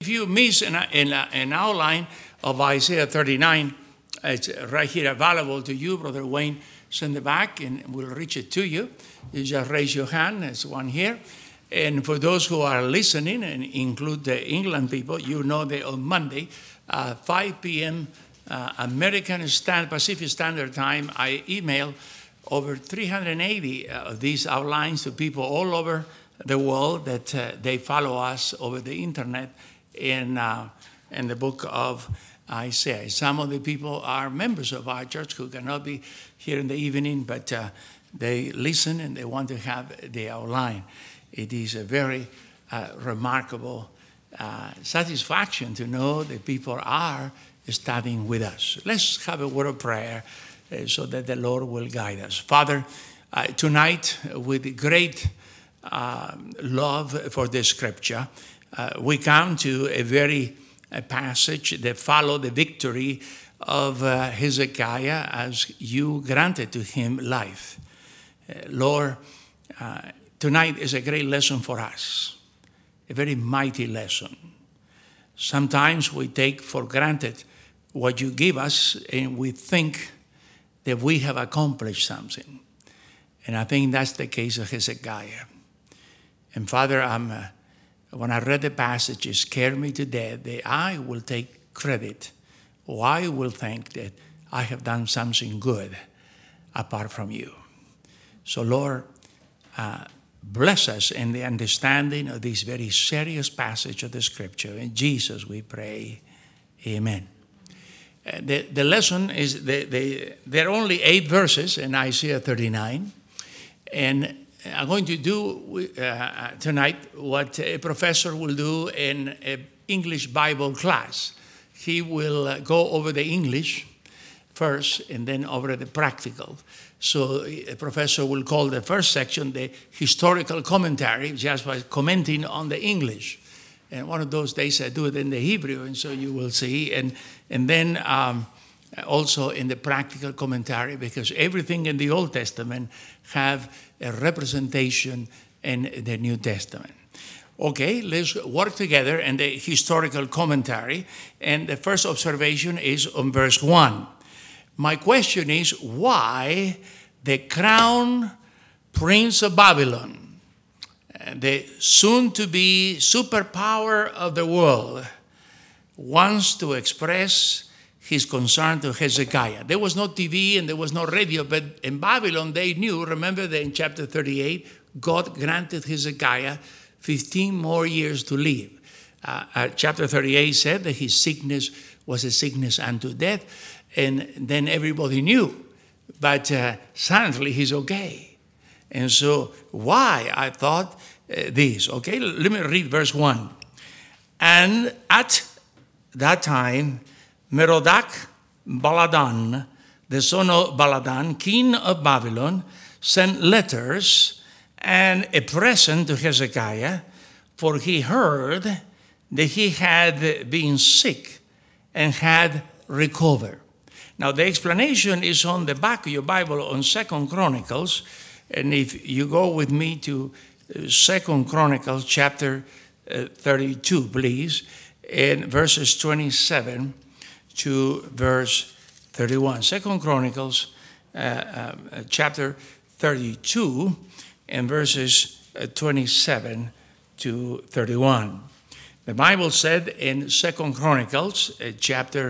If you miss an outline of Isaiah 39, it's right here available to you. Brother Wayne send it back and we'll reach it to you. You just raise your hand. There's one here. And for those who are listening, and include the England people, you know that on Monday, 5 p.m. Pacific Standard Time, I email over 380 of these outlines to people all over the world that they follow us over the internet in the book of Isaiah. Some of the people are members of our church who cannot be here in the evening, but they listen and they want to have the outline. It is a very remarkable satisfaction to know that people are studying with us. Let's have a word of prayer so that the Lord will guide us. Father, tonight with great love for the scripture, we come to a passage that follow the victory of Hezekiah as you granted to him life. Lord, tonight is a great lesson for us, a very mighty lesson. Sometimes we take for granted what you give us and we think that we have accomplished something. And I think that's the case of Hezekiah. And Father, when I read the passage, it scared me to death that I will take credit, or I will think that I have done something good apart from you. So Lord, bless us in the understanding of this very serious passage of the scripture. In Jesus we pray, amen. The lesson is, there are only 8 verses in Isaiah 39, and I'm going to do tonight what a professor will do in an English Bible class. He will go over the English first and then over the practical. So a professor will call the first section the historical commentary, just by commenting on the English. And one of those days I do it in the Hebrew, and so you will see. And then also in the practical commentary, because everything in the Old Testament have a representation in the New Testament. Okay, let's work together in the historical commentary. And the first observation is on verse 1. My question is, why the crown prince of Babylon, the soon-to-be superpower of the world, wants to express his concern to Hezekiah? There was no TV and there was no radio, but in Babylon they knew, remember that in chapter 38, God granted Hezekiah 15 more years to live. Chapter 38 said that his sickness was a sickness unto death, and then everybody knew. But suddenly he's okay. And so why? I thought this. Okay, let me read verse 1. And at that time, Merodach Baladan, the son of Baladan, king of Babylon, sent letters and a present to Hezekiah, for he heard that he had been sick and had recovered. Now, the explanation is on the back of your Bible on 2 Chronicles. And if you go with me to 2 Chronicles chapter 32, please, in verses 27 to verse 31. 2 Chronicles chapter 32 and verses 27 to 31. The Bible said in 2 Chronicles chapter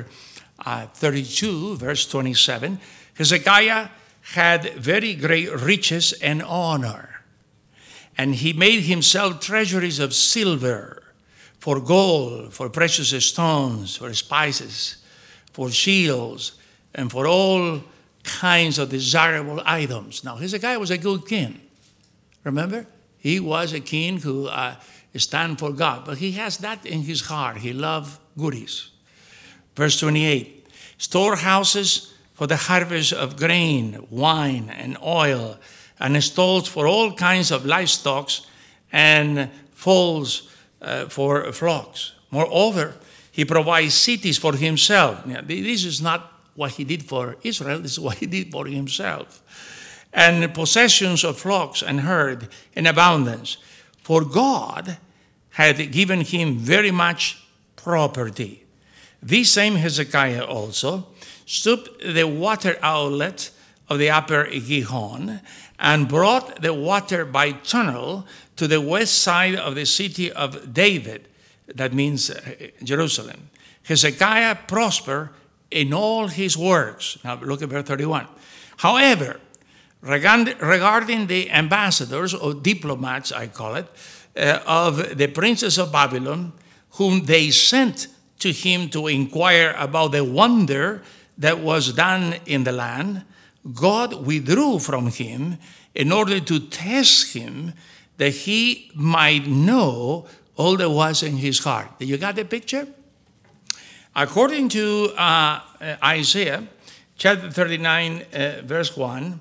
32, verse 27, Hezekiah had very great riches and honor, and he made himself treasuries of silver, for gold, for precious stones, for spices, for shields, and for all kinds of desirable items. Now, Hezekiah was a good king. Remember? He was a king who stand for God, but he has that in his heart. He loved goodies. Verse 28, storehouses for the harvest of grain, wine, and oil, and stalls for all kinds of livestock, and folds for flocks. Moreover, he provides cities for himself. Now, this is not what he did for Israel, this is what he did for himself. And possessions of flocks and herd in abundance. For God had given him very much property. This same Hezekiah also stopped the water outlet of the upper Gihon and brought the water by tunnel to the west side of the city of David. That means Jerusalem. Hezekiah prospered in all his works. Now look at verse 31. However, regarding the ambassadors or diplomats, I call it, of the princes of Babylon, whom they sent to him to inquire about the wonder that was done in the land, God withdrew from him in order to test him that he might know all that was in his heart. You got the picture? According to Isaiah chapter 39, verse 1,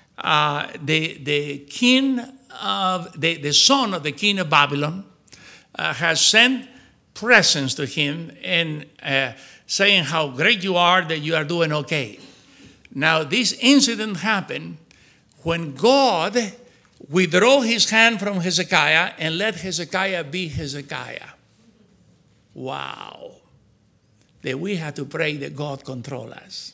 the king of the son of the king of Babylon has sent presents to him and saying how great you are, that you are doing okay. Now, this incident happened when God withdrew his hand from Hezekiah and let Hezekiah be Hezekiah. Wow. That we have to pray that God control us.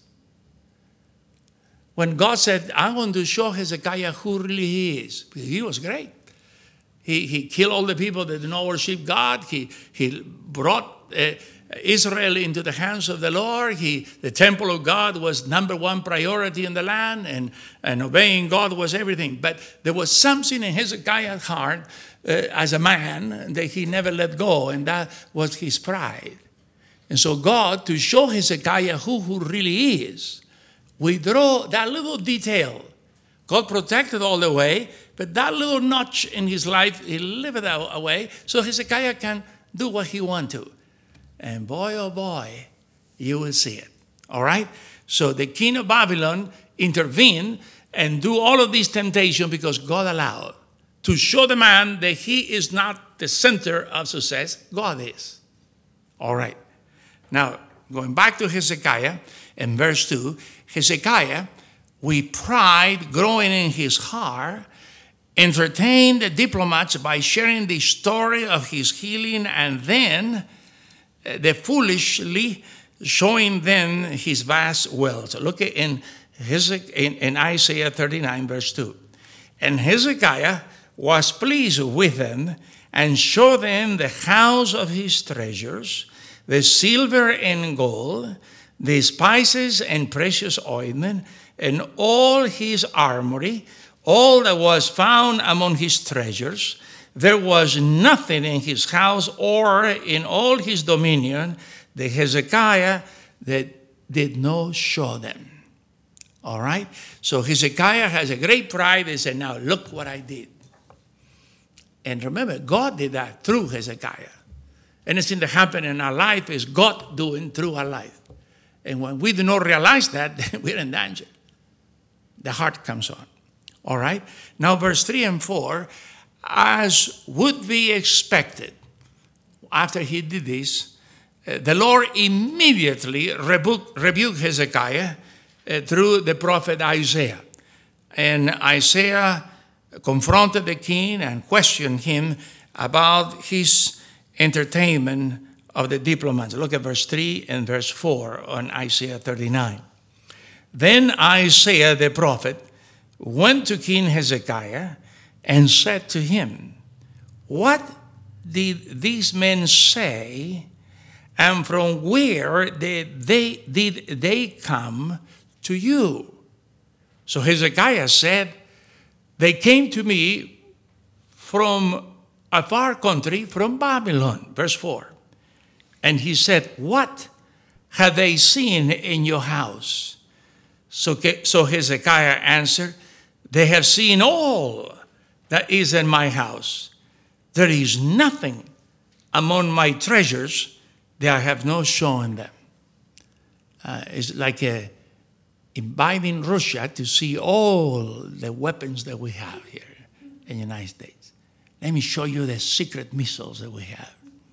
When God said, I want to show Hezekiah who really he is. He was great. He killed all the people that did not worship God. He brought Israel into the hands of the Lord. The temple of God was number one priority in the land, and obeying God was everything. But there was something in Hezekiah's heart as a man that he never let go, and that was his pride. And so God, to show Hezekiah who really is, withdraw that little detail. God protected all the way, but that little notch in his life, he left it away so Hezekiah can do what he wants to. And boy, oh boy, you will see it. All right? So the king of Babylon intervened and do all of these temptations because God allowed to show the man that he is not the center of success. God is. All right. Now, going back to Hezekiah, in verse 2, Hezekiah, with pride growing in his heart, entertained the diplomats by sharing the story of his healing, and then the foolishly showing them his vast wealth. So look in Isaiah 39, verse 2. And Hezekiah was pleased with them and showed them the house of his treasures, the silver and gold, the spices and precious ointment, and all his armory, all that was found among his treasures. There was nothing in his house or in all his dominion that Hezekiah that did not show them. All right? So Hezekiah has a great pride. He said, now look what I did. And remember, God did that through Hezekiah. Anything that happened in our life is God doing through our life. And when we do not realize that, we're in danger. The heart comes on. All right? Now, verse 3 and 4, as would be expected, after he did this, the Lord immediately rebuked Hezekiah through the prophet Isaiah. And Isaiah confronted the king and questioned him about his entertainment of the diplomats. Look at verse 3 and verse 4 on Isaiah 39. Then Isaiah the prophet went to King Hezekiah and said to him, what did these men say, and from where did they come to you? So Hezekiah said, they came to me from a far country, from Babylon. Verse 4. And he said, what have they seen in your house? So Hezekiah answered, they have seen all that is in my house. There is nothing among my treasures that I have not shown them. It's like inviting Russia to see all the weapons that we have here in the United States. Let me show you the secret missiles that we have.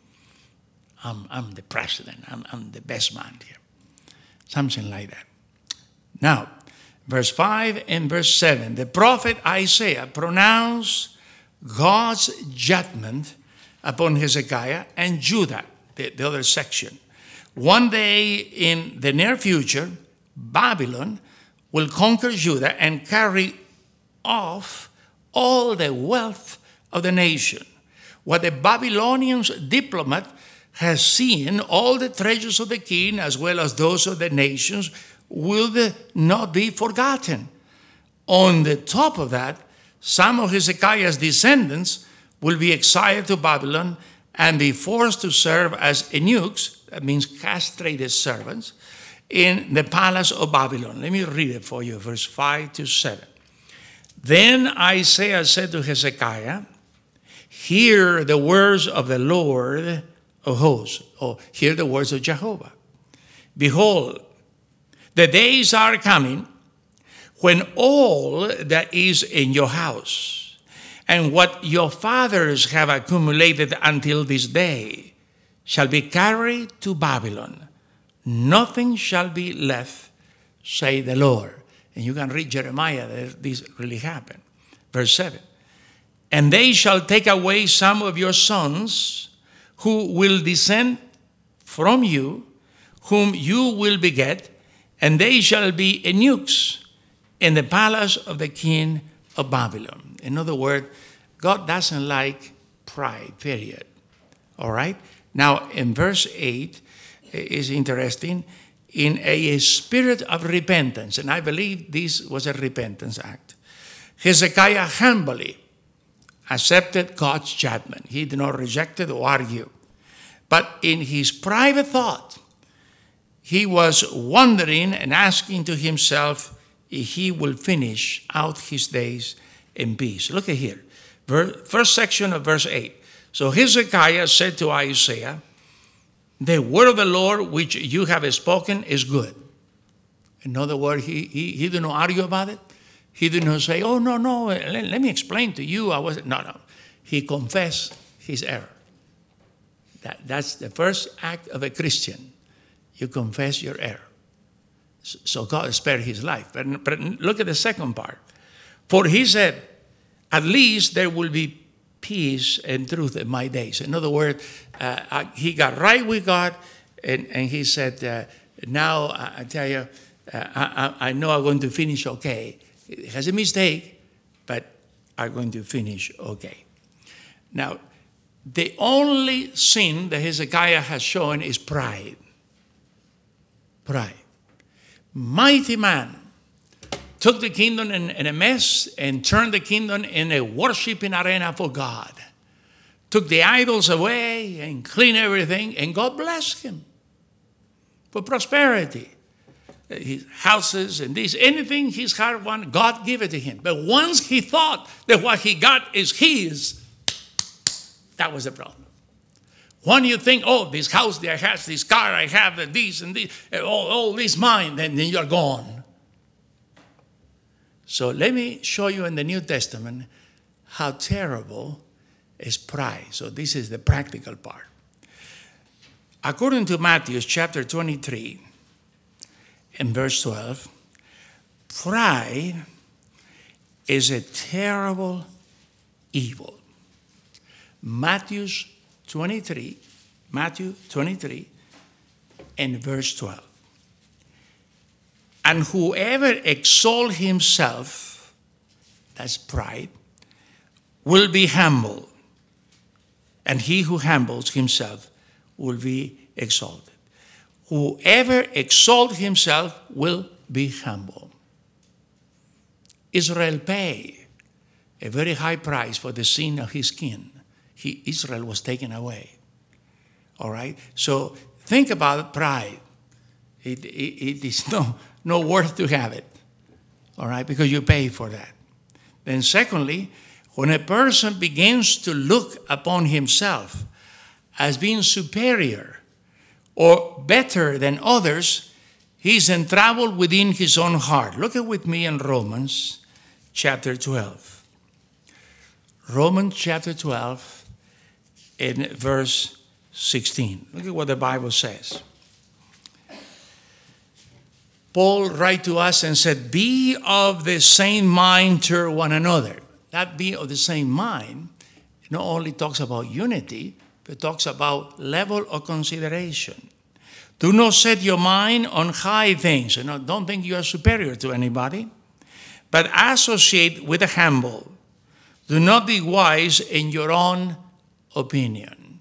I'm the president. I'm the best man here. Something like that. Now, verse 5 and verse 7, the prophet Isaiah pronounced God's judgment upon Hezekiah and Judah. the other section. One day in the near future, Babylon will conquer Judah and carry off all the wealth of the nation. What the Babylonian diplomat has seen, all the treasures of the king as well as those of the nations will not be forgotten. On the top of that, some of Hezekiah's descendants will be exiled to Babylon and be forced to serve as eunuchs, that means castrated servants, in the palace of Babylon. Let me read it for you, verse 5 to 7. Then Isaiah said to Hezekiah, hear the words of the Lord of hosts, or hear the words of Jehovah. Behold, the days are coming when all that is in your house and what your fathers have accumulated until this day shall be carried to Babylon. Nothing shall be left, say the Lord. And you can read Jeremiah that this really happened. Verse 7. And they shall take away some of your sons who will descend from you, whom you will beget, and they shall be eunuchs in the palace of the king of Babylon. In other words, God doesn't like pride, period. All right? Now, in verse 8 is interesting. In a spirit of repentance, and I believe this was a repentance act, Hezekiah humbly accepted God's judgment. He did not reject it or argue. But in his private thought, he was wondering and asking to himself if he will finish out his days in peace. Look at here. First section of verse 8. So Hezekiah said to Isaiah, the word of the Lord which you have spoken is good. In other words, he did not argue about it. He did not say, oh, no, let me explain to you. No. He confessed his error. That's the first act of a Christian. You confess your error. So God spared his life. But look at the second part. For he said, at least there will be peace and truth in my days. In other words, he got right with God, and he said, now I tell you, I know I'm going to finish okay. It has a mistake, but I'm going to finish okay. Now, the only sin that Hezekiah has shown is pride. Pride. Mighty man took the kingdom in a mess and turned the kingdom in a worshiping arena for God. Took the idols away and cleaned everything, and God blessed him for prosperity. His houses and this, anything his heart wanted, God gave it to him. But once he thought that what he got is his, that was the problem. When you think, oh, this house I have, this car I have, and this, all this mine, then you're gone. So let me show you in the New Testament how terrible is pride. So this is the practical part. According to Matthew chapter 23 and verse 12, pride is a terrible evil. Matthew 23 and verse 12. And whoever exalts himself, that's pride, will be humbled. And he who humbles himself will be exalted. Whoever exalts himself will be humbled. Israel paid a very high price for the sin of his king. Israel was taken away. All right? So think about pride. It is no worth to have it. All right? Because you pay for that. Then secondly, when a person begins to look upon himself as being superior or better than others, he's in trouble within his own heart. Look at with me in Romans chapter 12. Romans chapter 12 in verse 16. Look at what the Bible says. Paul wrote to us and said, be of the same mind toward one another. That be of the same mind not only talks about unity, but talks about level of consideration. Do not set your mind on high things. Don't think you are superior to anybody, but associate with the humble. Do not be wise in your own opinion.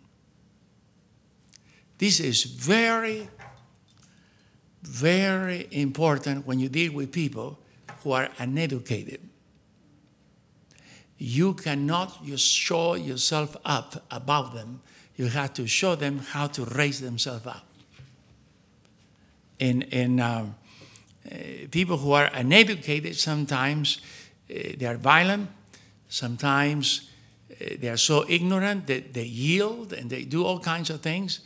This is very, very important when you deal with people who are uneducated. You cannot just show yourself up above them. You have to show them how to raise themselves up. And people who are uneducated, sometimes they are violent. Sometimes they are so ignorant that they yield and they do all kinds of things.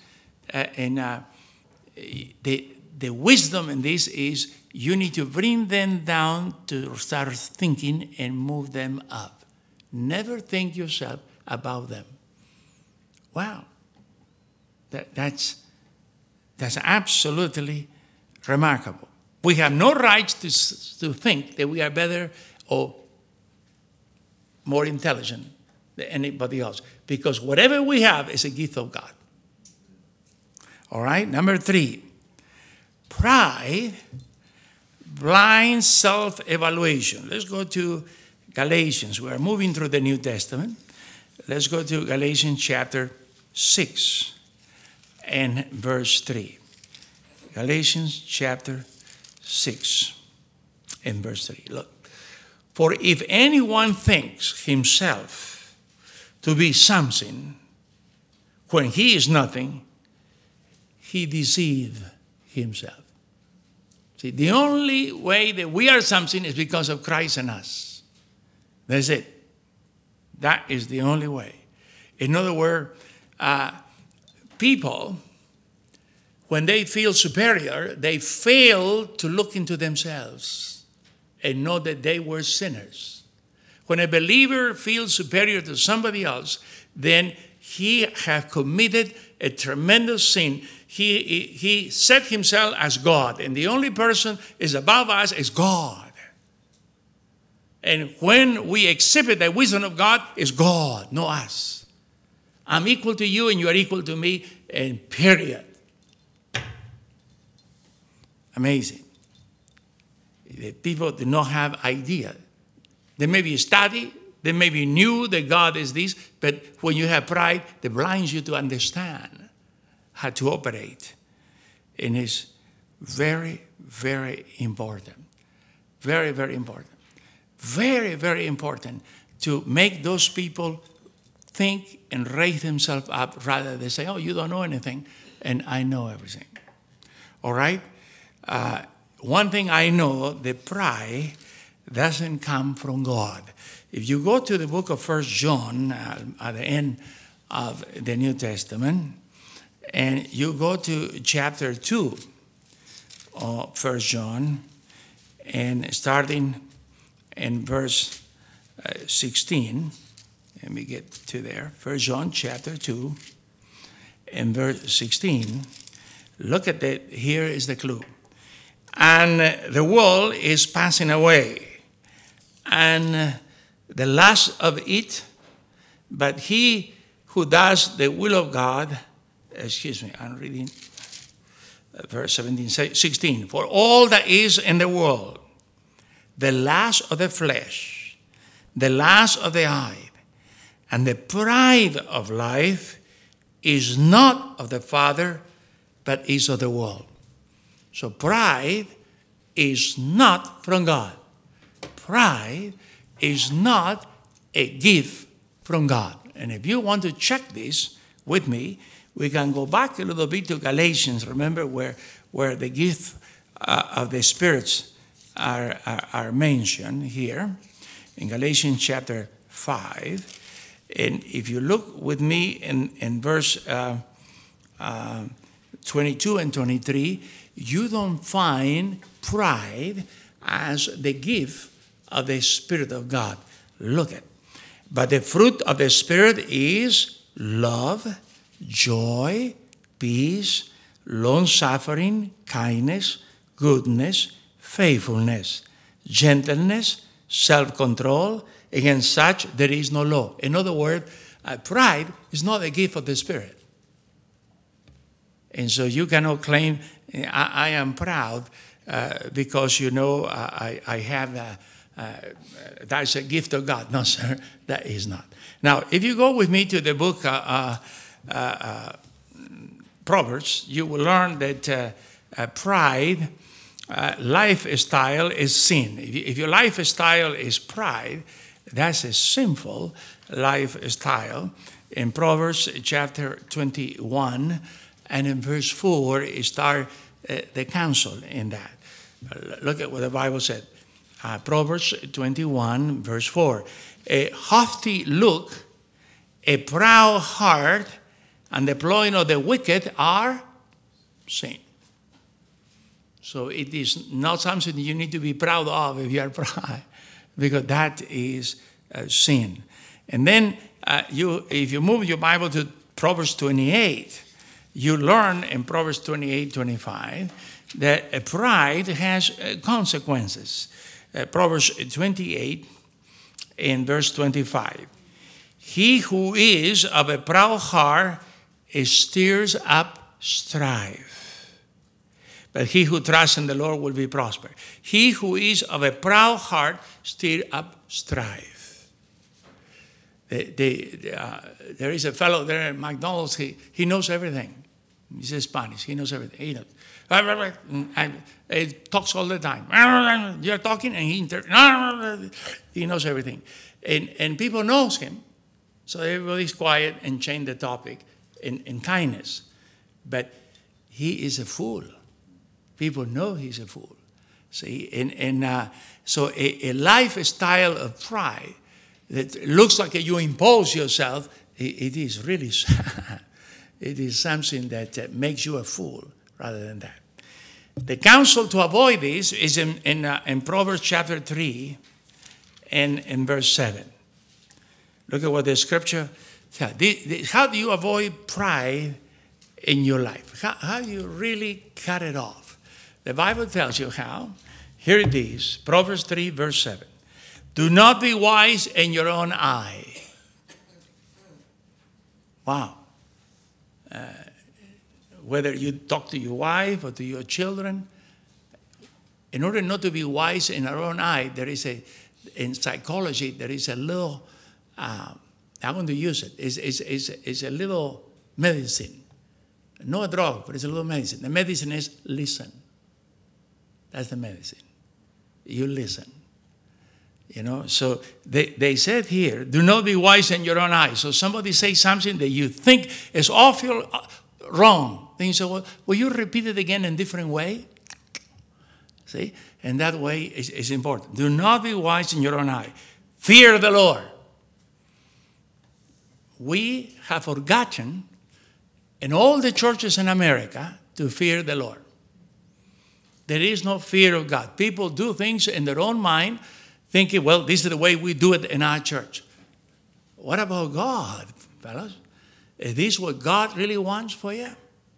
The wisdom in this is you need to bring them down to start thinking and move them up. Never think yourself above them. Wow. That's absolutely remarkable. We have no right to think that we are better or more intelligent than anybody else, because whatever we have is a gift of God. All right, number 3, pride blinds self-evaluation. Let's go to Galatians. We are moving through the New Testament. Let's go to Galatians chapter 6 and verse 3. Galatians chapter 6 and verse 3. Look. For if anyone thinks himself to be something when he is nothing, he deceives himself. See, the only way that we are something is because of Christ in us. That's it. That is the only way. In other words, people, when they feel superior, they fail to look into themselves and know that they were sinners. When a believer feels superior to somebody else, then he has committed a tremendous sin. He set himself as God, and the only person is above us is God. And when we exhibit the wisdom of God, it's God, not us. I'm equal to you and you are equal to me, and period. Amazing. The people do not have idea. They maybe study, they maybe knew that God is this, but when you have pride, it blinds you to understand how to operate. And it's very, very important. Very, very important. Very, very important to make those people think and raise themselves up rather than say, oh, you don't know anything, and I know everything. All right? One thing I know, that pride doesn't come from God. If you go to the book of 1 John at the end of the New Testament, and you go to chapter 2 of 1 John, and starting in verse 16, let me get to there, 1 John chapter 2 and verse 16, look at that, here is the clue. And the world is passing away, and the lust of it, but he who does the will of God, I'm reading verse 16. For all that is in the world, the lust of the flesh, the lust of the eye, and the pride of life is not of the Father, but is of the world. So pride is not from God. Pride is not a gift from God. And if you want to check this with me, we can go back a little bit to Galatians. Remember where the gift of the spirits are mentioned here in Galatians chapter 5. And if you look with me in verse 22 and 23, you don't find pride as the gift of the Spirit of God. Look at. But the fruit of the Spirit is love, joy, peace, long-suffering, kindness, goodness, faithfulness, gentleness, self-control. Against such there is no law. In other words, Pride is not a gift of the Spirit. And so you cannot claim, I am proud because, I have, that's a gift of God. No, sir, that is not. Now, if you go with me to the book Proverbs, you will learn that pride, lifestyle is sin. If your lifestyle is pride, that's a sinful lifestyle. In Proverbs chapter 21 and in verse 4, it starts the counsel in that. Look at what the Bible said. Proverbs 21, verse 4. A haughty look, a proud heart, and the plowing of the wicked are sin. So it is not something you need to be proud of if you are proud, because that is sin. And then if you move your Bible to Proverbs 28, you learn in Proverbs 28:25 that pride has consequences. Proverbs 28 in verse 25. He who is of a proud heart stirs up strife, but he who trusts in the Lord will be prospered. He who is of a proud heart stirs up strife. There is a fellow there at McDonald's, he knows everything. He's Spanish, he knows everything. He knows. And he talks all the time. You're talking and he knows everything. And people knows him. So everybody's quiet and change the topic in kindness. But he is a fool. People know he's a fool. See, so a lifestyle of pride that looks like you impose yourself, it is really sad. It is something that makes you a fool rather than that. The counsel to avoid this is in Proverbs chapter 3 and in verse 7. Look at what the scripture says. How do you avoid pride in your life? How do you really cut it off? The Bible tells you how. Here it is, Proverbs 3, verse 7. Do not be wise in your own eye. Wow. Whether you talk to your wife or to your children, in order not to be wise in our own eye, in psychology, there is a little, I want to use it, it's a little medicine. Not a drug, but it's a little medicine. The medicine is listen. That's the medicine. You listen. So they said here, do not be wise in your own eyes. So somebody says something that you think is awful wrong. Then you say, well, will you repeat it again in a different way? See? And that way is important. Do not be wise in your own eye. Fear the Lord. We have forgotten in all the churches in America to fear the Lord. There is no fear of God. People do things in their own mind, thinking, well, this is the way we do it in our church. What about God, fellas? Is this what God really wants for you?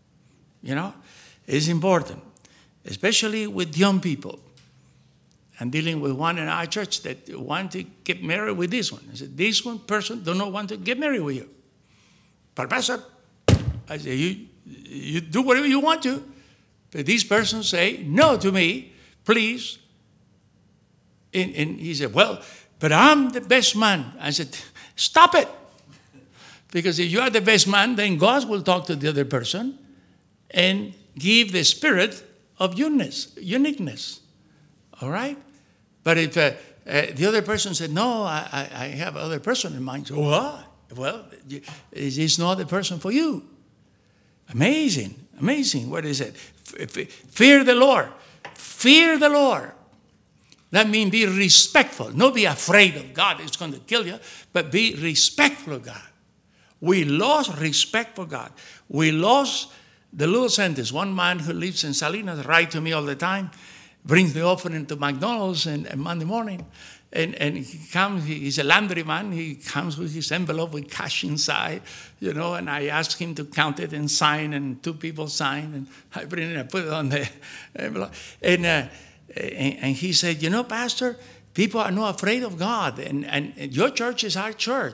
It's important, especially with young people. I'm dealing with one in our church that want to get married with this one. I said, this one person does not want to get married with you. But Pastor, I said, you do whatever you want to. But this person say no to me, please. And he said, well, but I'm the best man. I said, stop it. Because if you are the best man, then God will talk to the other person and give the spirit of uniqueness. All right? But if the other person said, no, I have another person in mind. So what? Well, it's not the person for you. Amazing. What is it? Fear the Lord. Fear the Lord. That means be respectful. Not be afraid of God. It's going to kill you. But be respectful of God. We lost respect for God. We lost the little sentence. One man who lives in Salinas writes to me all the time, brings the offering to McDonald's and Monday morning. And he comes, he's a laundry man. He comes with his envelope with cash inside, and I ask him to count it and sign, and two people sign, and I bring it and put it on the envelope. And he said, Pastor, people are not afraid of God, and your church is our church.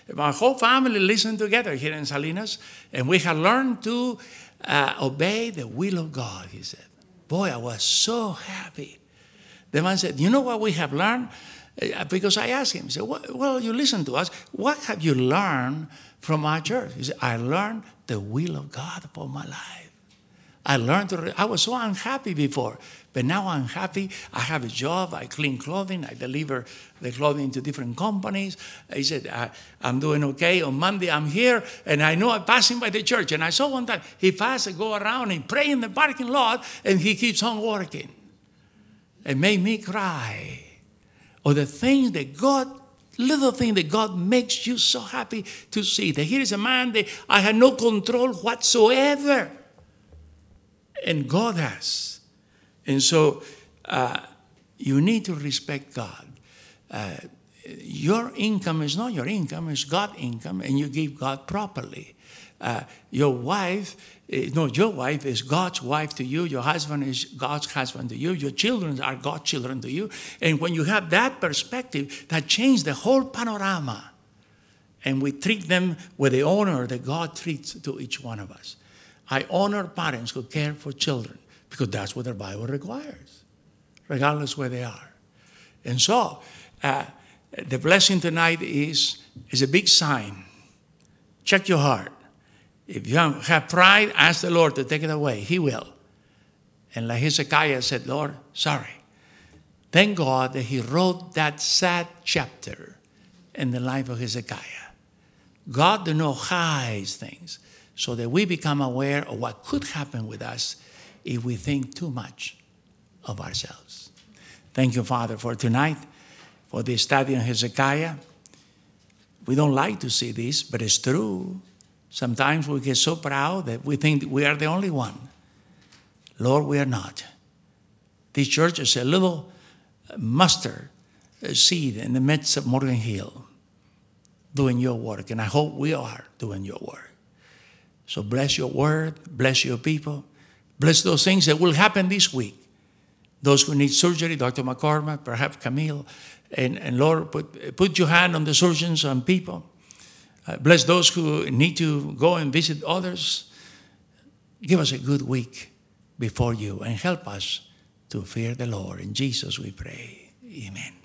My whole family listened together here in Salinas, and we have learned to obey the will of God, he said. Boy, I was so happy. The man said, you know what we have learned? Because I asked him, he said, well, you listen to us. What have you learned from our church? He said, I learned the will of God for my life. I was so unhappy before, but now I'm happy. I have a job. I clean clothing. I deliver the clothing to different companies. He said, I'm doing okay. On Monday, I'm here, and I know I'm passing by the church. And I saw one time, he passed and go around and pray in the parking lot, and he keeps on working. It made me cry. Or the things that little thing that God makes you so happy to see. That here is a man that I had no control whatsoever. And God has. And so you need to respect God. Your income is not your income, it's God's income, and you give God properly. Your wife is God's wife to you. Your husband is God's husband to you. Your children are God's children to you. And when you have that perspective, that changes the whole panorama. And we treat them with the honor that God treats to each one of us. I honor parents who care for children because that's what the Bible requires, regardless where they are. And so, the blessing tonight is a big sign. Check your heart. If you have pride, ask the Lord to take it away. He will. And like Hezekiah said, Lord, sorry. Thank God that he wrote that sad chapter in the life of Hezekiah. God does not hide things so that we become aware of what could happen with us if we think too much of ourselves. Thank you, Father, for tonight, for the study on Hezekiah. We don't like to see this, but it's true. Sometimes we get so proud that we think we are the only one. Lord, we are not. This church is a little mustard seed in the midst of Morgan Hill, doing your work, and I hope we are doing your work. So bless your word, bless your people, bless those things that will happen this week. Those who need surgery, Dr. McCormick, perhaps Camille, and Lord, put your hand on the surgeons and people. Bless those who need to go and visit others. Give us a good week before you and help us to fear the Lord. In Jesus we pray. Amen.